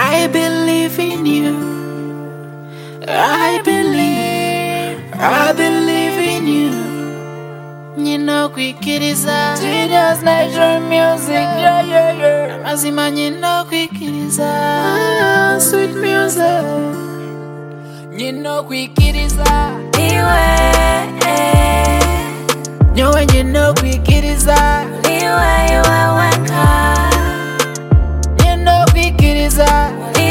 I believe in you. I believe in you. You know kwikiriza Genius Nation Music, yeah. Amazima you know kwikiriza Sweet music. You know kwikiriza Niwe you know kwikiriza Niwe waweka You know kwikiriza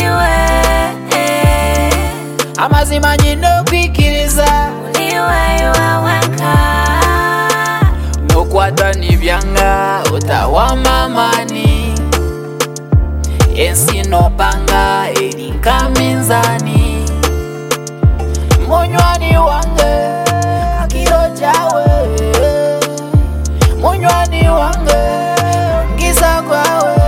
Amazima you know kwikiriza Niwe waweka Nokwata nivyanga utawamamani Ensi nopanga elinka minzani Munywani wange akiro chawe Munywani wange ngisa kwawe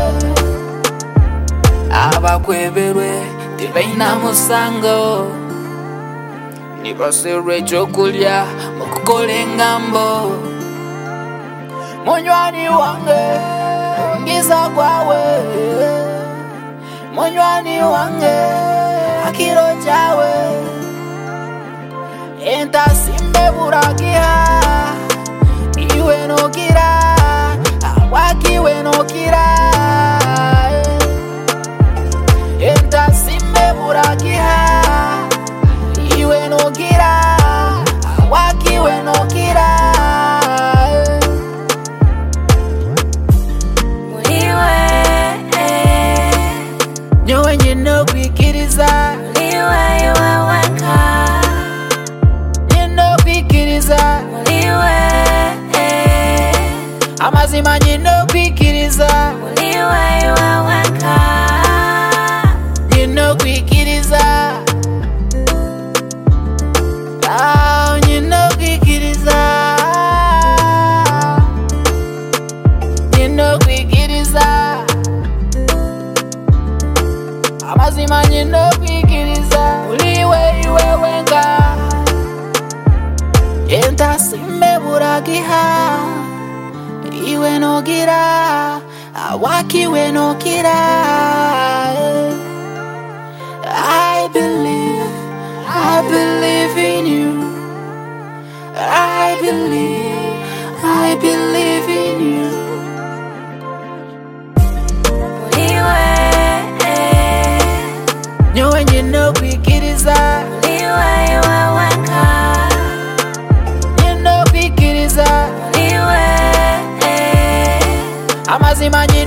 Abakweberwe tibaina musango Nibasirwe chokulya mukukole ngambo Munywani wange ngisa kwawe Munywani wange akiro chawe Enta simbe burakia Iwe no kira Awaki we no kira Enta simbe burakia Iwe no kira Awaki we no kira Niwe nyino kwikiriza Niwe waweka Nyino kwikiriza Amazima nyino kwikiriza Niwe waweka Nyino kwikiriza Nyino kwikiriza Nyino kwikiriza Amazima nyino kwikiriza Uliwe iwe wenga Enta simbe burakiha Iwe no gira Awaki we no kira I believe in you I believe in you Niwe nyino kwikiriza Niwe waweka Nyino kwikiriza Amazima